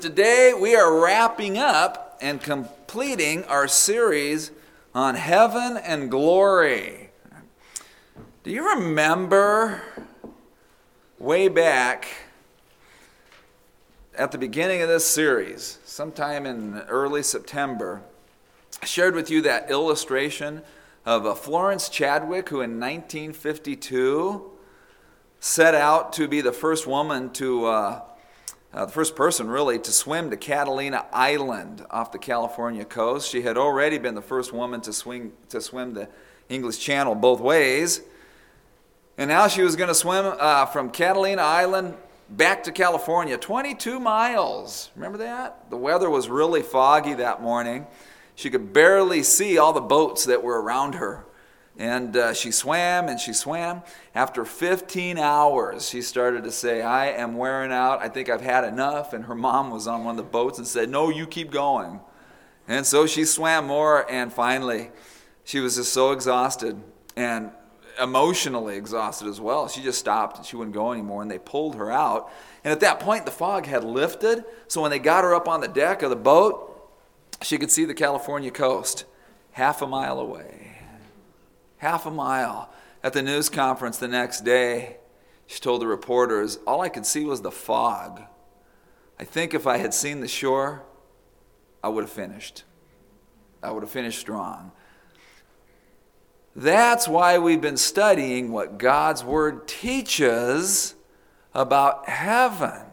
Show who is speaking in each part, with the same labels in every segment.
Speaker 1: Today we are wrapping up and completing our series on heaven and glory. Do you remember way back at the beginning of this series, sometime in early September, I shared with you that illustration of Florence Chadwick, who in 1952 set out to be the first woman to the first person, really, to swim to Catalina Island off the California coast. She had already been the first woman to swim the English Channel both ways. And now she was going to swim from Catalina Island back to California, 22 miles. Remember that? The weather was really foggy that morning. She could barely see all the boats that were around her. And she swam and she swam. After 15 hours, she started to say, I am wearing out. I think I've had enough. And her mom was on one of the boats and said, no, you keep going. And so she swam more, and finally, she was just so exhausted and emotionally exhausted as well. She just stopped and she wouldn't go anymore, and they pulled her out. And at that point, the fog had lifted. So when they got her up on the deck of the boat, she could see the California coast half a mile away. Half a mile. At the news conference the next day, she told the reporters, all I could see was the fog. I think if I had seen the shore, I would have finished. I would have finished strong. That's why we've been studying what God's Word teaches about heaven.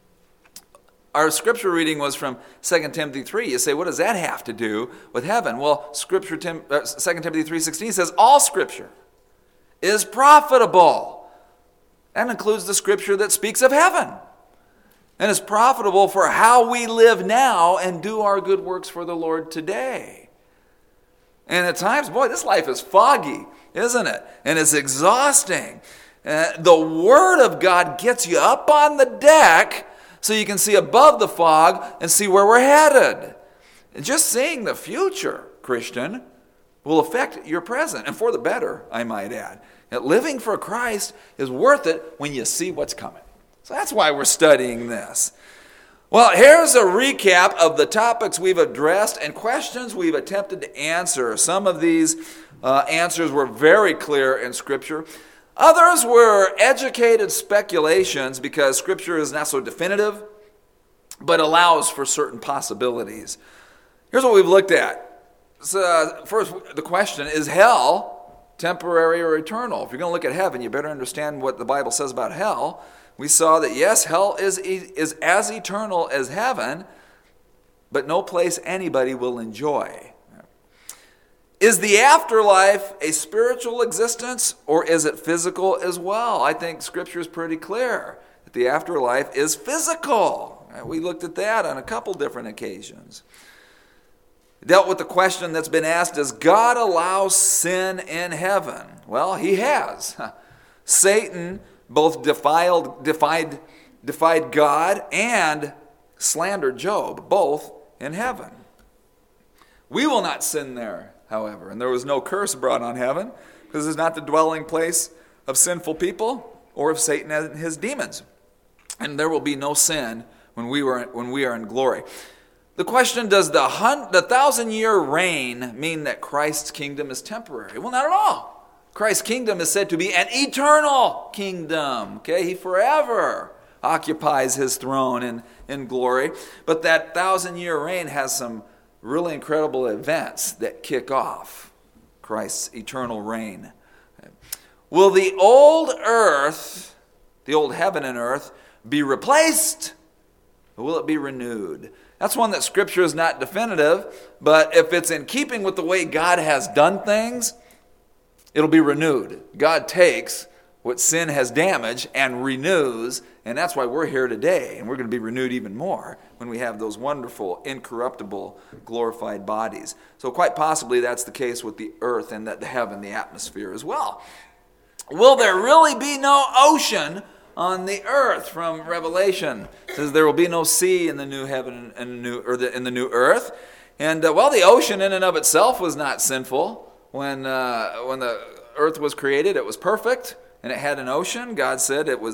Speaker 1: Our scripture reading was from 2 Timothy 3. You say, what does that have to do with heaven? Well, 2 Timothy 3:16 says, all scripture is profitable. That includes the scripture that speaks of heaven. And is profitable for how we live now and do our good works for the Lord today. And at times, boy, this life is foggy, isn't it? And it's exhausting. The Word of God gets you up on the deck so you can see above the fog and see where we're headed. And just seeing the future, Christian, will affect your present, and for the better, I might add. And living for Christ is worth it when you see what's coming. So that's why we're studying this. Well, here's a recap of the topics we've addressed and questions we've attempted to answer. Some of these answers were very clear in Scripture. Others were educated speculations because Scripture is not so definitive, but allows for certain possibilities. Here's what we've looked at. So, first, the question, is hell temporary or eternal? If you're going to look at heaven, you better understand what the Bible says about hell. We saw that, yes, hell is as eternal as heaven, but no place anybody will enjoy. Is the afterlife a spiritual existence, or is it physical as well? I think Scripture is pretty clear that the afterlife is physical. We looked at that on a couple different occasions. Dealt with the question that's been asked, does God allow sin in heaven? Well, He has. Satan both defied God and slandered Job, both in heaven. We will not sin there, however, and there was no curse brought on heaven, because it's not the dwelling place of sinful people or of Satan and his demons. And there will be no sin when we are in glory. The question, does the 1,000-year reign mean that Christ's kingdom is temporary? Well, not at all. Christ's kingdom is said to be an eternal kingdom. Okay, He forever occupies His throne in glory. But that 1,000-year reign has some really incredible events that kick off Christ's eternal reign. Will the old earth, the old heaven and earth, be replaced, or will it be renewed? That's one that Scripture is not definitive, but if it's in keeping with the way God has done things, it'll be renewed. God takes what sin has damaged and renews, and that's why we're here today, and we're going to be renewed even more when we have those wonderful, incorruptible, glorified bodies. So quite possibly that's the case with the earth and the heaven, the atmosphere as well. Will there really be no ocean on the earth? From Revelation, it says there will be no sea in the new heaven and in the new earth. And while the ocean in and of itself was not sinful, when the earth was created, it was perfect and it had an ocean. God said it was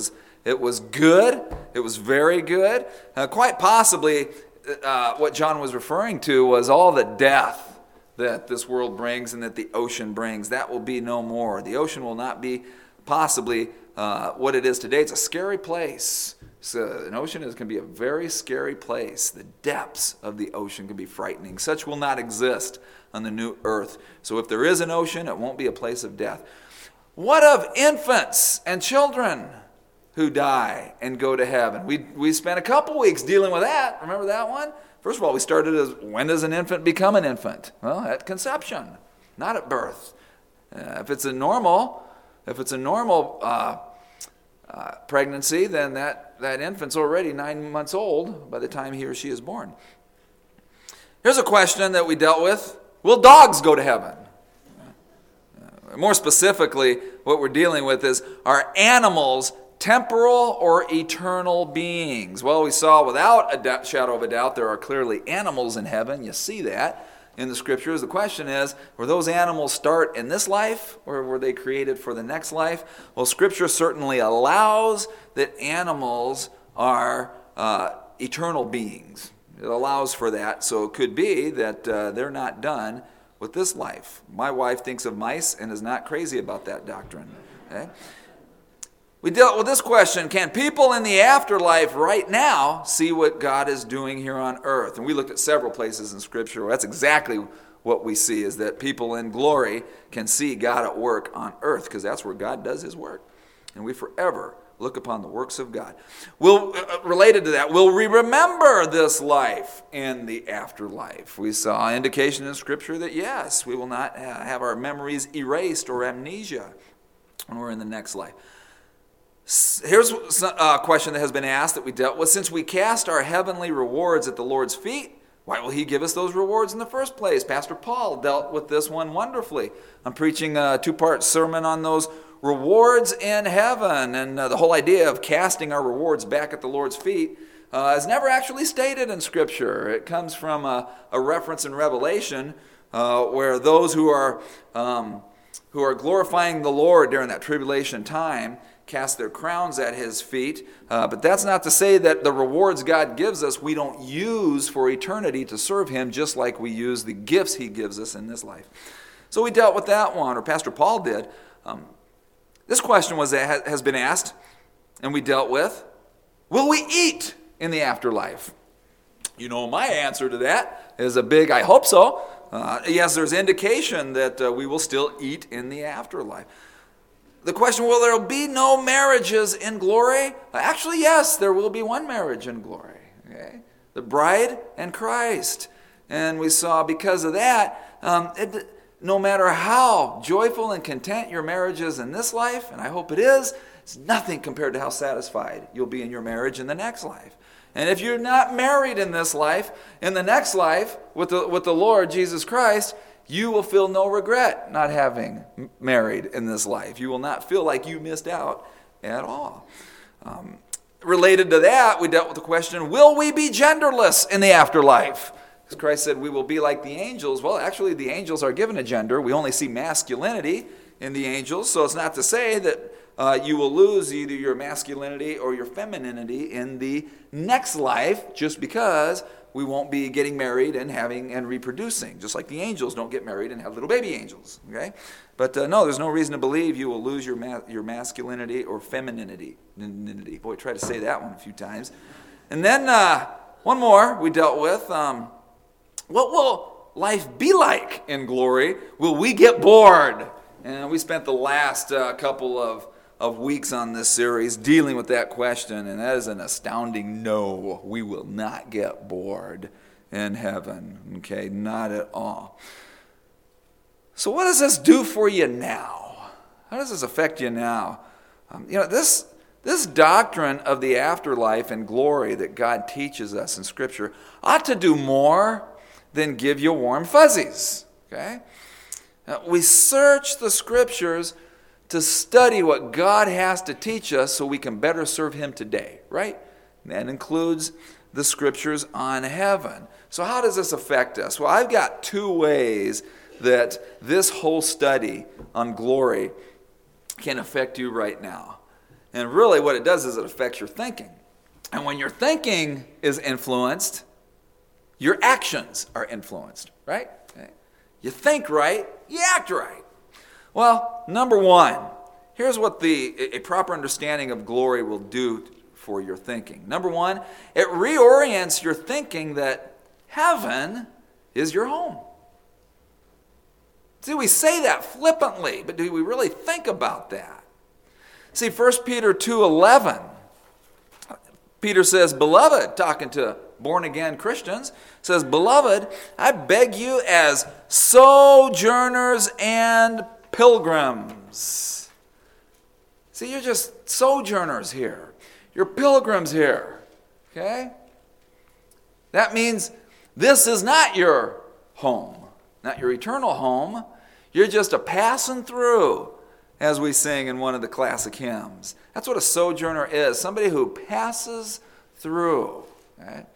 Speaker 1: It was good. It was very good. Quite possibly, what John was referring to was all the death that this world brings and that the ocean brings. That will be no more. The ocean will not be possibly what it is today. It's a scary place. So an ocean can be a very scary place. The depths of the ocean can be frightening. Such will not exist on the new earth. So if there is an ocean, it won't be a place of death. What of infants and children who die and go to heaven? We spent a couple weeks dealing with that. Remember that one? First of all, we started as, when does an infant become an infant? Well, at conception, not at birth. If it's a normal pregnancy, then that infant's already 9 months old by the time he or she is born. Here's a question that we dealt with. Will dogs go to heaven? More specifically, what we're dealing with is, are animals temporal or eternal beings? Well, we saw without a shadow of a doubt there are clearly animals in heaven. You see that in the scriptures. The question is, were those animals start in this life or were they created for the next life? Well, scripture certainly allows that animals are eternal beings. It allows for that, so it could be that they're not done with this life. My wife thinks of mice and is not crazy about that doctrine. Okay? We dealt with this question: can people in the afterlife right now see what God is doing here on earth? And we looked at several places in Scripture where that's exactly what we see, is that people in glory can see God at work on earth, because that's where God does his work. And we forever look upon the works of God. Related to that, will we remember this life in the afterlife? We saw indication in Scripture that yes, we will not have our memories erased or amnesia when we're in the next life. Here's a question that has been asked that we dealt with. Since we cast our heavenly rewards at the Lord's feet, why will he give us those rewards in the first place? Pastor Paul dealt with this one wonderfully. I'm preaching a 2-part sermon on those rewards in heaven, and the whole idea of casting our rewards back at the Lord's feet is never actually stated in Scripture. It comes from a reference in Revelation where those who are glorifying the Lord during that tribulation time cast their crowns at his feet. But that's not to say that the rewards God gives us we don't use for eternity to serve him, just like we use the gifts he gives us in this life. So we dealt with that one, or Pastor Paul did. This question has been asked, and we dealt with, will we eat in the afterlife? You know, my answer to that is a big I hope so. Yes, there's indication that we will still eat in the afterlife. The question, will there be no marriages in glory? Actually, yes, there will be one marriage in glory. Okay? The bride and Christ. And we saw because of that, no matter how joyful and content your marriage is in this life, and I hope it is, it's nothing compared to how satisfied you'll be in your marriage in the next life. And if you're not married in this life, in the next life with the Lord Jesus Christ, you will feel no regret not having married in this life. You will not feel like you missed out at all. Related to that, we dealt with the question, will we be genderless in the afterlife? Because Christ said we will be like the angels. Well, actually, the angels are given a gender. We only see masculinity in the angels, so it's not to say that you will lose either your masculinity or your femininity in the next life just because we won't be getting married and having and reproducing, just like the angels don't get married and have little baby angels. Okay, but no, there's no reason to believe you will lose your masculinity or femininity. Boy, try to say that one a few times. And then one more we dealt with. What will life be like in glory? Will we get bored? And we spent the last couple of weeks on this series dealing with that question, and that is an astounding no. We will not get bored in heaven. Okay, not at all. So what does this do for you now? How does this affect you now? This doctrine of the afterlife and glory that God teaches us in Scripture ought to do more than give you warm fuzzies. Okay? We search the Scriptures to study what God has to teach us so we can better serve him today, right? And that includes the Scriptures on heaven. So how does this affect us? Well, I've got 2 ways that this whole study on glory can affect you right now. And really what it does is it affects your thinking. And when your thinking is influenced, your actions are influenced, right? Okay. You think right, you act right. Well, number one, here's what a proper understanding of glory will do for your thinking. Number one, it reorients your thinking that heaven is your home. See, we say that flippantly, but do we really think about that? See, 1 Peter 2:11, Peter says, beloved, talking to born-again Christians, says, beloved, I beg you as sojourners and pilgrims. See, you're just sojourners here. You're pilgrims here. Okay? That means this is not your home, not your eternal home. You're just a passing through, as we sing in one of the classic hymns. That's what a sojourner is, somebody who passes through. Right?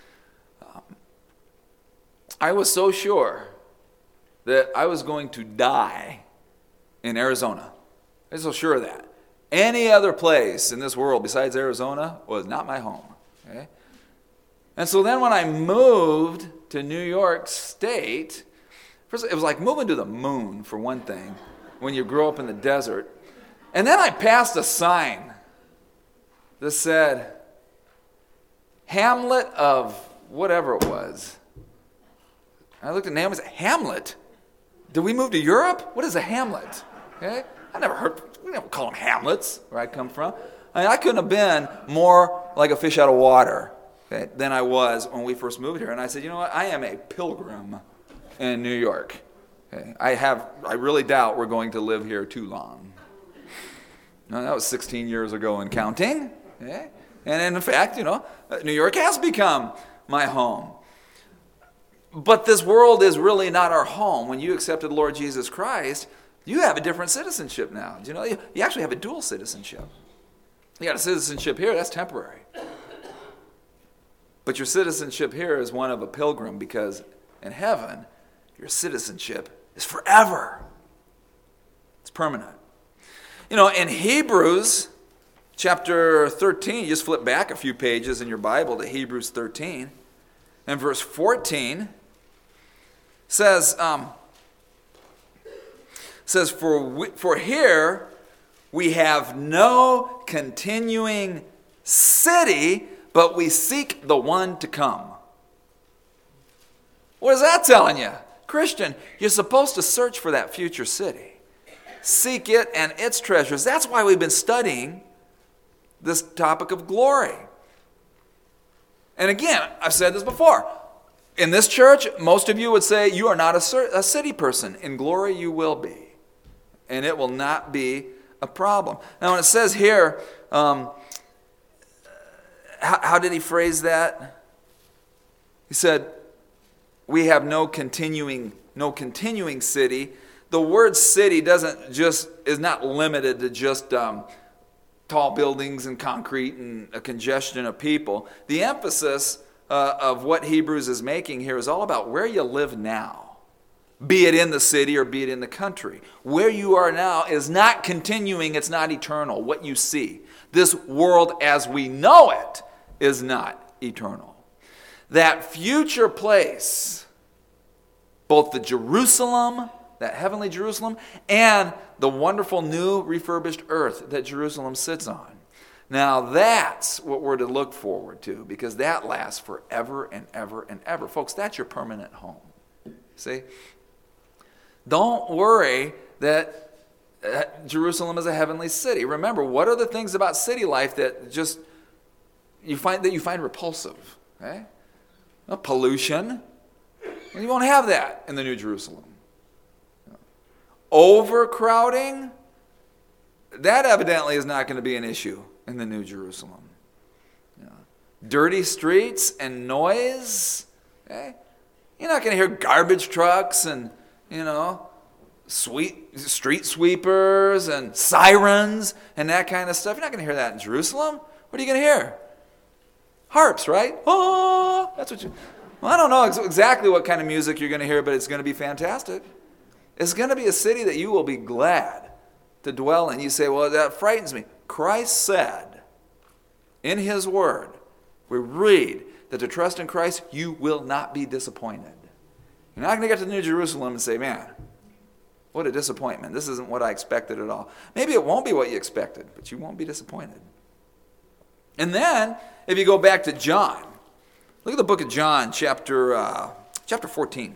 Speaker 1: I was so sure that I was going to die in Arizona. I was so sure of that. Any other place in this world besides Arizona was not my home. Okay? And so then when I moved to New York State, first, it was like moving to the moon, for one thing, when you grow up in the desert. And then I passed a sign that said, Hamlet of whatever it was. I looked at the name and said, Hamlet? Did we move to Europe? What is a Hamlet? Okay? I never heard, we never call them Hamlets where I come from. I mean, I couldn't have been more like a fish out of water, okay, than I was when we first moved here. And I said, you know what? I am a pilgrim in New York. Okay? I really doubt we're going to live here too long. Now, that was 16 years ago and counting. Okay? And in fact, New York has become my home. But this world is really not our home. When you accepted Lord Jesus Christ, you have a different citizenship now. Do you know? You actually have a dual citizenship. You got a citizenship here, that's temporary. But your citizenship here is one of a pilgrim, because in heaven, your citizenship is forever. It's permanent. In Hebrews chapter 13, you just flip back a few pages in your Bible to Hebrews 13, and verse 14 says, for here we have no continuing city, but we seek the one to come. What is that telling you? Christian, you're supposed to search for that future city. Seek it and its treasures. That's why we've been studying this topic of glory. And again, I've said this before. In this church, most of you would say you are not a city person. In glory, you will be. And it will not be a problem. Now, when it says here, how did he phrase that? He said, we have no continuing city. The word city is not limited to just tall buildings and concrete and a congestion of people. The emphasis of what Hebrews is making here is all about where you live now, be it in the city or be it in the country. Where you are now is not continuing, it's not eternal, what you see. This world as we know it is not eternal. That future place, both the Jerusalem, that heavenly Jerusalem, and the wonderful new refurbished earth that Jerusalem sits on. Now that's what we're to look forward to, because that lasts forever and ever and ever. Folks, that's your permanent home. See? Don't worry that Jerusalem is a heavenly city. Remember, what are the things about city life that you find repulsive? Okay? Well, pollution. You won't have that in the New Jerusalem. Overcrowding, that evidently is not going to be an issue in the New Jerusalem. Dirty streets and noise, okay? You're not going to hear garbage trucks and, street sweepers and sirens and that kind of stuff. You're not going to hear that in Jerusalem. What are you going to hear? Harps, right? Oh, that's what well, I don't know exactly what kind of music you're going to hear, but it's going to be fantastic. It's going to be a city that you will be glad to dwell in. You say, well, that frightens me. Christ said in his word, we read that to trust in Christ, you will not be disappointed. You're not going to get to New Jerusalem and say, man, what a disappointment. This isn't what I expected at all. Maybe it won't be what you expected, but you won't be disappointed. And then, if you go back to John, look at the book of John, chapter 14.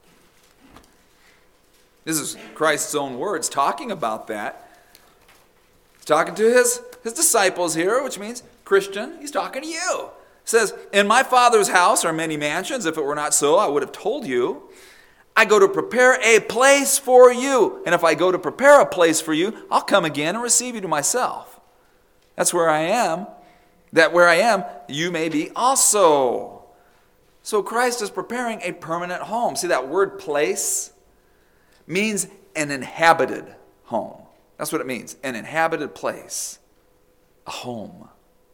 Speaker 1: This is Christ's own words talking about that. He's talking to his disciples here, which means Christian. He's talking to you. He says, in my Father's house are many mansions. If it were not so, I would have told you. I go to prepare a place for you. And if I go to prepare a place for you, I'll come again and receive you to myself. That's where I am. That where I am, you may be also. So Christ is preparing a permanent home. See, that word place means an inhabited home. That's what it means, an inhabited place, a home.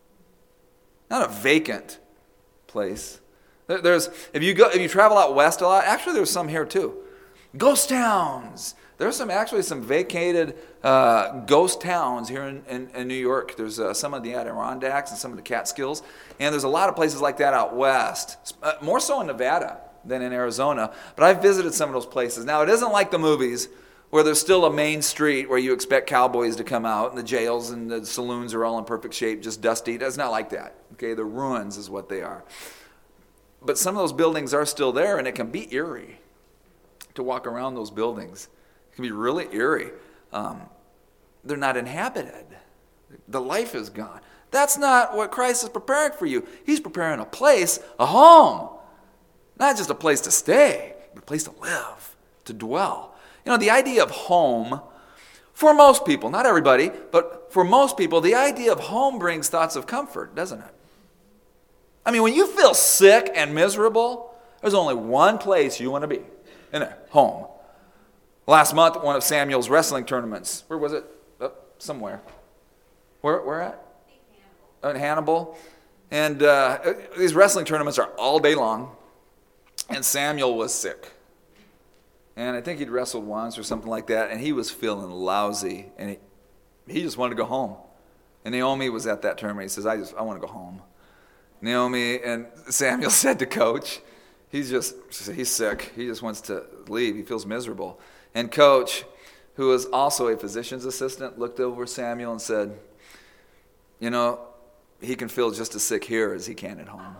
Speaker 1: Not a vacant place. If you travel out west a lot, actually there's some here too. Ghost towns. There's some vacated ghost towns here in New York. There's some of the Adirondacks and some of the Catskills. And there's a lot of places like that out west. More so in Nevada than in Arizona. But I've visited some of those places. Now, it isn't like the movies where there's still a main street where you expect cowboys to come out and the jails and the saloons are all in perfect shape, just dusty. It's not like that. Okay, the ruins is what they are. But some of those buildings are still there, and it can be eerie to walk around those buildings. It can be really eerie. They're not inhabited. The life is gone. That's not what Christ is preparing for you. He's preparing a place, a home. Not just a place to stay, but a place to live, to dwell. You know, the idea of home, for most people, not everybody, but for most people, the idea of home brings thoughts of comfort, doesn't it? I mean, when you feel sick and miserable, there's only one place you want to be, isn't it? Home. Last month, at one of Samuel's wrestling tournaments. Where was it? Oh, somewhere. Where at? In Hannibal. And these wrestling tournaments are all day long. And Samuel was sick. And I think he'd wrestled once or something like that. And he was feeling lousy. And he just wanted to go home. And Naomi was at that tournament. He says, I want to go home. Naomi and Samuel said to Coach, he's sick. He just wants to leave. He feels miserable. And Coach, who was also a physician's assistant, looked over Samuel and said, you know, he can feel just as sick here as he can at home.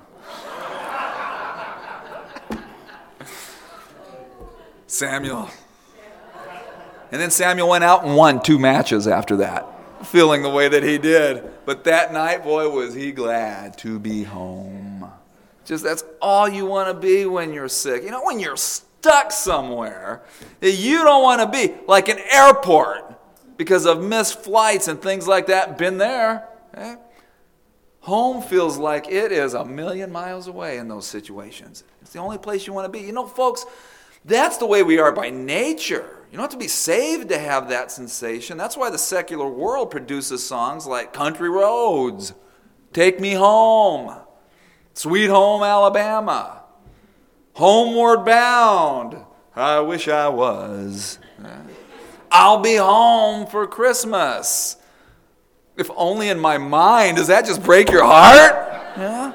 Speaker 1: Samuel. And then Samuel went out and won 2 matches after that, feeling the way that he did. But that night, boy, was he glad to be home. Just that's all you want to be when you're sick. You know, when you're stuck somewhere that you don't want to be, like an airport, because of missed flights and things like that. Been there. Okay? Home feels like it is a million miles away in those situations. It's the only place you want to be. You know, folks, that's the way we are by nature. You don't have to be saved to have that sensation. That's why the secular world produces songs like Country Roads, Take Me Home, Sweet Home Alabama, Homeward Bound, I Wish I Was, I'll Be Home for Christmas. If only in my mind. Does that just break your heart? Yeah.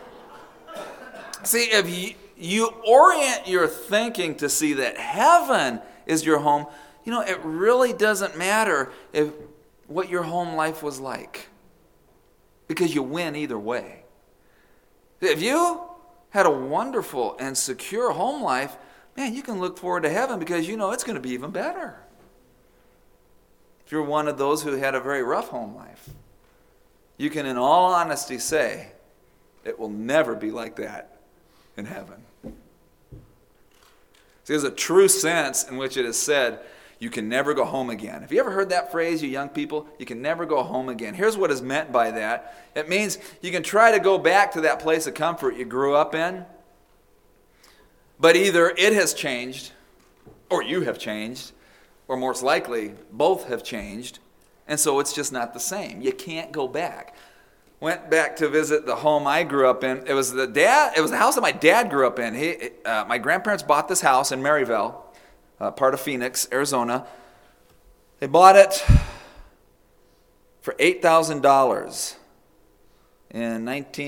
Speaker 1: See, if you orient your thinking to see that heaven is your home, you know, it really doesn't matter what your home life was like, because you win either way. If you had a wonderful and secure home life, man, you can look forward to heaven because you know it's going to be even better. If you're one of those who had a very rough home life, you can in all honesty say it will never be like that in heaven. See, there's a true sense in which it is said, you can never go home again. Have you ever heard that phrase, you young people? You can never go home again. Here's what is meant by that. It means you can try to go back to that place of comfort you grew up in, but either it has changed, or you have changed, or most likely, both have changed, and so it's just not the same. You can't go back. Went back to visit the home I grew up in. It was the house that my dad grew up in. My grandparents bought this house in Maryville, part of Phoenix, Arizona. They bought it for $8,000 in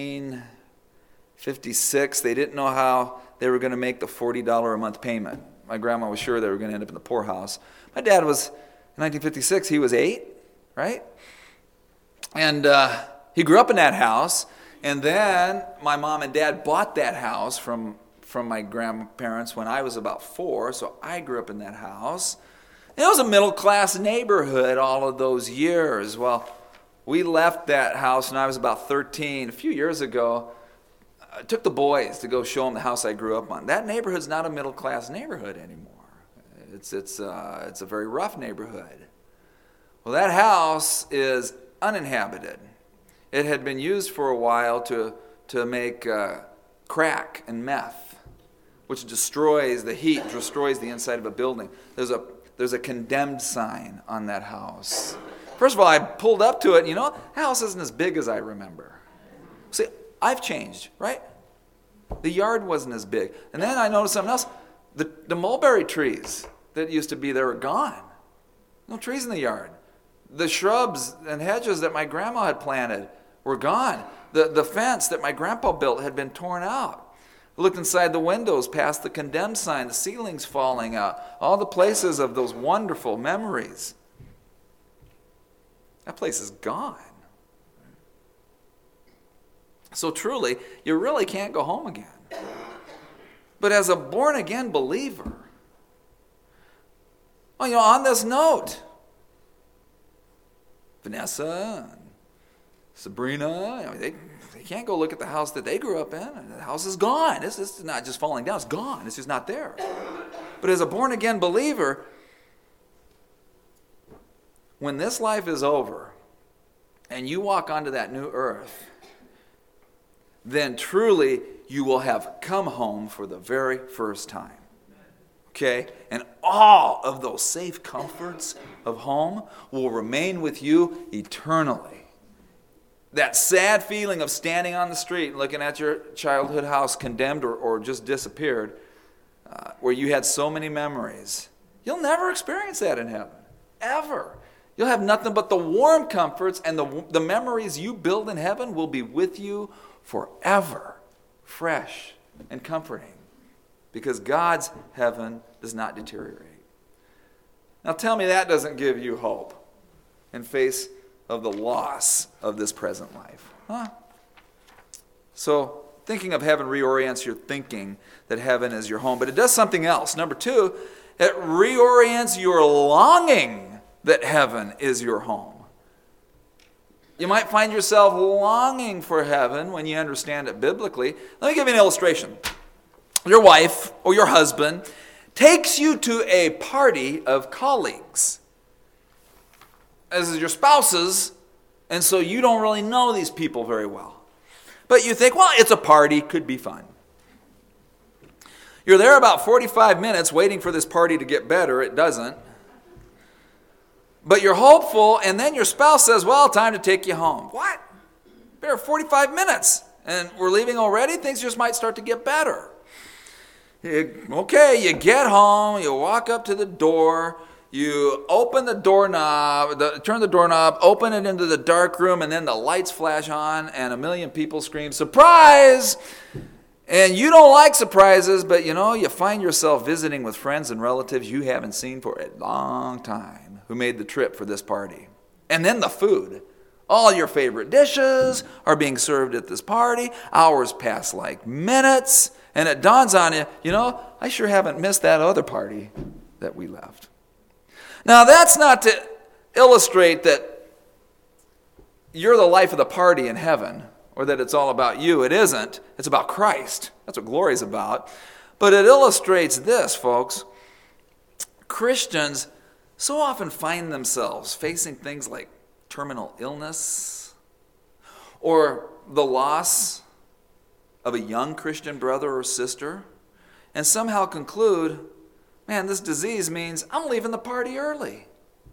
Speaker 1: 1956. They didn't know how they were going to make the $40 a month payment. My grandma was sure they were going to end up in the poorhouse. My dad was, in 1956, he was 8, right? And he grew up in that house. And then my mom and dad bought that house from my grandparents when I was about 4. So I grew up in that house. And it was a middle-class neighborhood all of those years. Well, we left that house when I was about 13. A few years ago, I took the boys to go show them the house I grew up on. That neighborhood's not a middle-class neighborhood anymore. It's a very rough neighborhood. Well, that house is uninhabited. It had been used for a while to make crack and meth, which destroys the heat, destroys the inside of a building. There's a condemned sign on that house. First of all, I pulled up to it, and the house isn't as big as I remember. See, I've changed, right? The yard wasn't as big. And then I noticed something else. The mulberry trees that used to be there are gone. No trees in the yard. The shrubs and hedges that my grandma had planted were gone. The fence that my grandpa built had been torn out. I looked inside the windows past the condemned sign, the ceilings falling out, all the places of those wonderful memories. That place is gone. So truly, you really can't go home again. But as a born-again believer, on this note, Vanessa and Sabrina, they can't go look at the house that they grew up in. The house is gone. It's not just falling down. It's gone. It's just not there. But as a born-again believer, when this life is over and you walk onto that new earth, then truly you will have come home for the very first time. Okay? And all of those safe comforts of home will remain with you eternally. That sad feeling of standing on the street looking at your childhood house condemned or just disappeared, where you had so many memories, you'll never experience that in heaven. Ever. You'll have nothing but the warm comforts, and the memories you build in heaven will be with you forever, fresh and comforting, because God's heaven does not deteriorate. Now tell me that doesn't give you hope in face of the loss of this present life. Huh? So thinking of heaven reorients your thinking that heaven is your home, but it does something else. Number 2, it reorients your longing that heaven is your home. You might find yourself longing for heaven when you understand it biblically. Let me give you an illustration. Your wife or your husband takes you to a party of colleagues. As is your spouses, and so you don't really know these people very well. But you think, well, it's a party, could be fun. You're there about 45 minutes waiting for this party to get better. It doesn't. But you're hopeful, and then your spouse says, well, time to take you home. What? There are 45 minutes, and we're leaving already? Things just might start to get better. Okay, you get home, you walk up to the door, you open the doorknob, turn the doorknob, open it into the dark room, and then the lights flash on, and a million people scream, surprise! And you don't like surprises, but you find yourself visiting with friends and relatives you haven't seen for a long time, who made the trip for this party. And then the food. All your favorite dishes are being served at this party. Hours pass like minutes. And it dawns on you, I sure haven't missed that other party that we left. Now, that's not to illustrate that you're the life of the party in heaven, or that it's all about you. It isn't. It's about Christ. That's what glory's about. But it illustrates this, folks. Christians so often find themselves facing things like terminal illness or the loss of a young Christian brother or sister, and somehow conclude, man, this disease means I'm leaving the party early.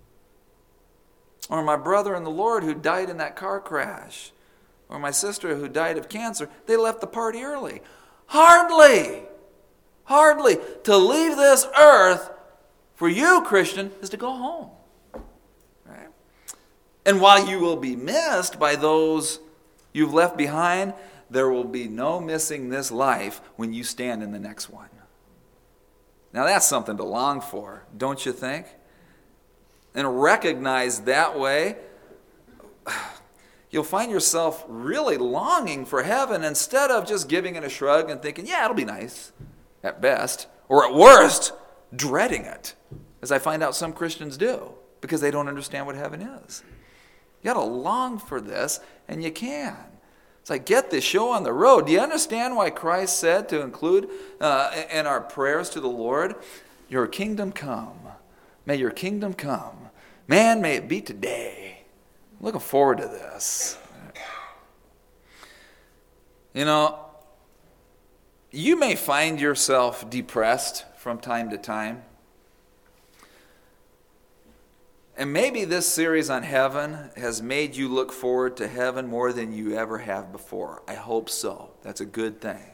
Speaker 1: Or my brother in the Lord who died in that car crash, or my sister who died of cancer, they left the party early. Hardly. To leave this earth for you, Christian, is to go home. Right? And while you will be missed by those you've left behind, there will be no missing this life when you stand in the next one. Now that's something to long for, don't you think? And recognized that way, you'll find yourself really longing for heaven instead of just giving it a shrug and thinking, yeah, it'll be nice, at best. Or at worst, dreading it, as I find out some Christians do, because they don't understand what heaven is. You got to long for this, and you can. It's like, get this show on the road. Do you understand why Christ said to include in our prayers to the Lord, your kingdom come. May your kingdom come. Man, may it be today. I'm looking forward to this. You know, you may find yourself depressed from time to time. And maybe this series on heaven has made you look forward to heaven more than you ever have before. I hope so. That's a good thing.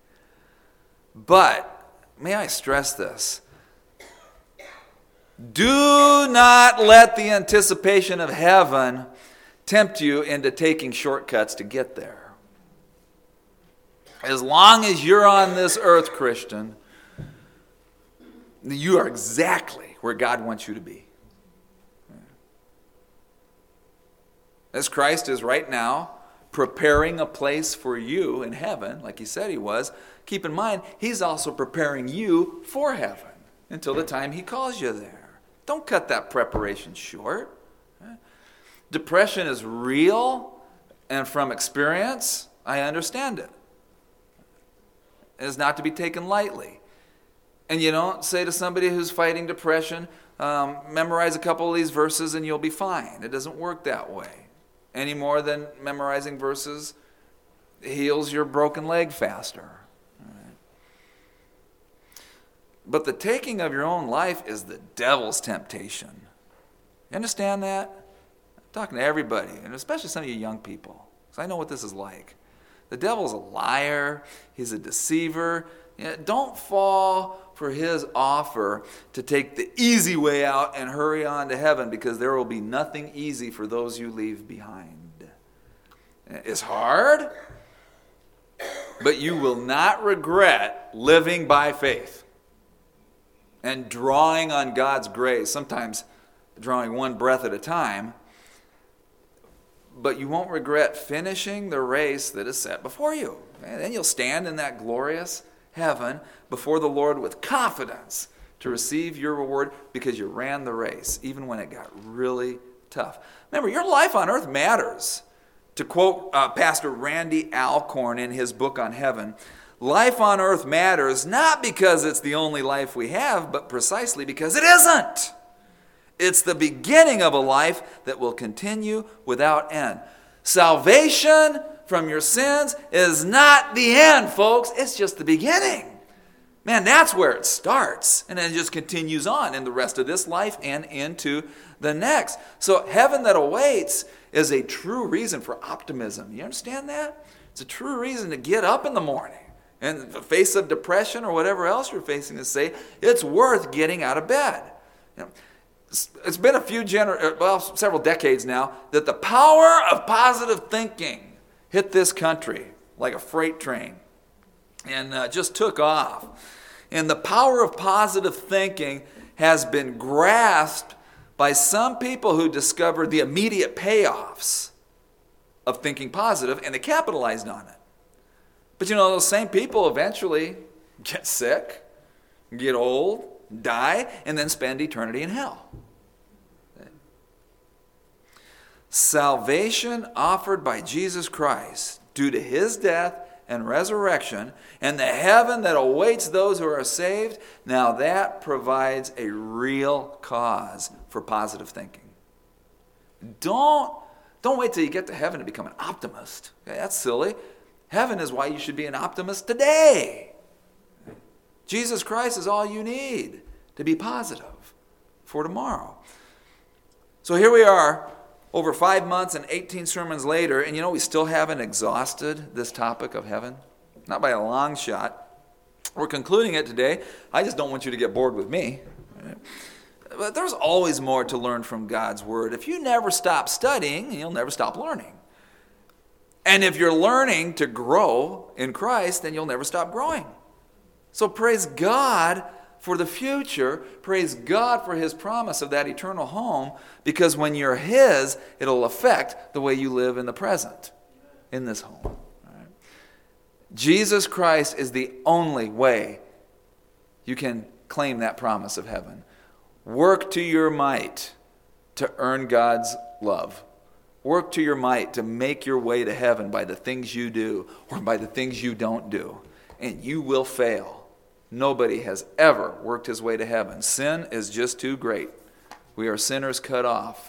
Speaker 1: But, may I stress this? Do not let the anticipation of heaven tempt you into taking shortcuts to get there. As long as you're on this earth, Christian, you are exactly where God wants you to be. As Christ is right now preparing a place for you in heaven, like he said he was, keep in mind, he's also preparing you for heaven until the time he calls you there. Don't cut that preparation short. Depression is real, and from experience, I understand it. It is not to be taken lightly. And you don't say to somebody who's fighting depression, memorize a couple of these verses and you'll be fine. It doesn't work that way. Any more than memorizing verses heals your broken leg faster. Right. But the taking of your own life is the devil's temptation. You understand that? I'm talking to everybody, and especially some of you young people, because I know what this is like. The devil's a liar. He's a deceiver. Don't fall for his offer to take the easy way out and hurry on to heaven, because there will be nothing easy for those you leave behind. It's hard, but you will not regret living by faith and drawing on God's grace, sometimes drawing one breath at a time, but you won't regret finishing the race that is set before you. And then you'll stand in that glorious heaven before the Lord with confidence to receive your reward because you ran the race, even when it got really tough. Remember, your life on earth matters. To quote Pastor Randy Alcorn in his book on heaven, life on earth matters not because it's the only life we have, but precisely because it isn't. It's the beginning of a life that will continue without end. Salvation from your sins is not the end, folks. It's just the beginning. Man, that's where it starts. And then it just continues on in the rest of this life and into the next. So heaven that awaits is a true reason for optimism. You understand that? It's a true reason to get up in the morning. In the face of depression or whatever else you're facing, to say, it's worth getting out of bed. You know, it's been several decades now that the power of positive thinking hit this country like a freight train and just took off. And the power of positive thinking has been grasped by some people who discovered the immediate payoffs of thinking positive, and they capitalized on it. But you know, those same people eventually get sick, get old, die, and then spend eternity in hell. Salvation offered by Jesus Christ due to his death and resurrection, and the heaven that awaits those who are saved, now that provides a real cause for positive thinking. Don't wait till you get to heaven to become an optimist. Okay, that's silly. Heaven is why you should be an optimist today. Jesus Christ is all you need to be positive for tomorrow. So here we are, over 5 months and 18 sermons later, and you know we still haven't exhausted this topic of heaven. Not by a long shot. We're concluding it today. I just don't want you to get bored with me. But there's always more to learn from God's Word. If you never stop studying, you'll never stop learning. And if you're learning to grow in Christ, then you'll never stop growing. So praise God for the future. Praise God for His promise of that eternal home, because when you're His, it'll affect the way you live in the present, in this home. All right? Jesus Christ is the only way you can claim that promise of heaven. Work to your might to earn God's love. Work to your might to make your way to heaven by the things you do or by the things you don't do. And you will fail. Nobody has ever worked his way to heaven. Sin is just too great. We are sinners cut off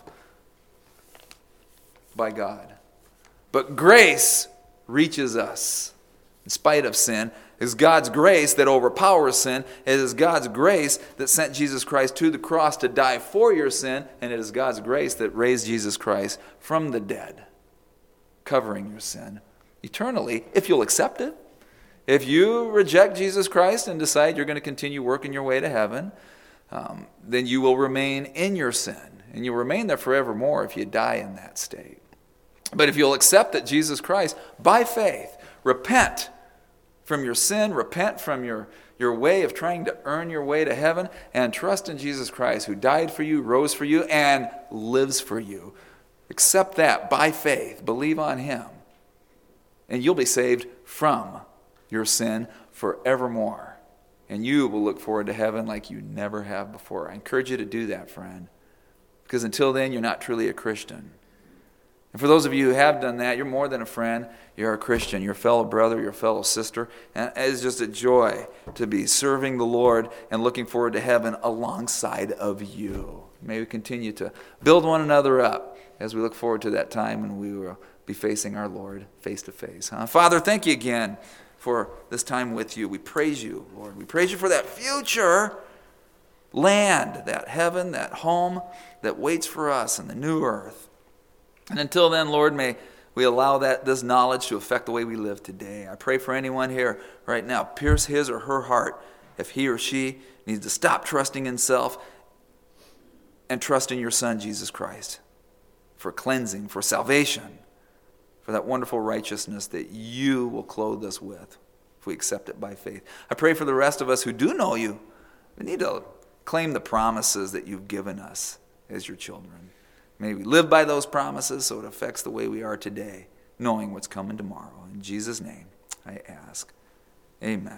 Speaker 1: by God. But grace reaches us in spite of sin. It is God's grace that overpowers sin. It is God's grace that sent Jesus Christ to the cross to die for your sin. And it is God's grace that raised Jesus Christ from the dead, covering your sin eternally, if you'll accept it. If you reject Jesus Christ and decide you're going to continue working your way to heaven, then you will remain in your sin. And you'll remain there forevermore if you die in that state. But if you'll accept that Jesus Christ, by faith, repent from your sin, repent from your way of trying to earn your way to heaven, and trust in Jesus Christ, who died for you, rose for you, and lives for you. Accept that by faith. Believe on Him. And you'll be saved from your sin forevermore. And you will look forward to heaven like you never have before. I encourage you to do that, friend. Because until then, you're not truly a Christian. And for those of you who have done that, you're more than a friend. You're a Christian. You're a fellow brother. You're a fellow sister. And it's just a joy to be serving the Lord and looking forward to heaven alongside of you. May we continue to build one another up as we look forward to that time when we will be facing our Lord face to face. Father, thank you again for this time with you. We praise you, Lord. We praise you for that future land, that heaven, that home that waits for us in the new earth. And until then, Lord, may we allow this knowledge to affect the way we live today. I pray for anyone here right now, pierce his or her heart if he or she needs to stop trusting in self and trust in your Son, Jesus Christ, for cleansing, for salvation, for that wonderful righteousness that you will clothe us with if we accept it by faith. I pray for the rest of us who do know you. We need to claim the promises that you've given us as your children. May we live by those promises so it affects the way we are today, knowing what's coming tomorrow. In Jesus' name, I ask. Amen.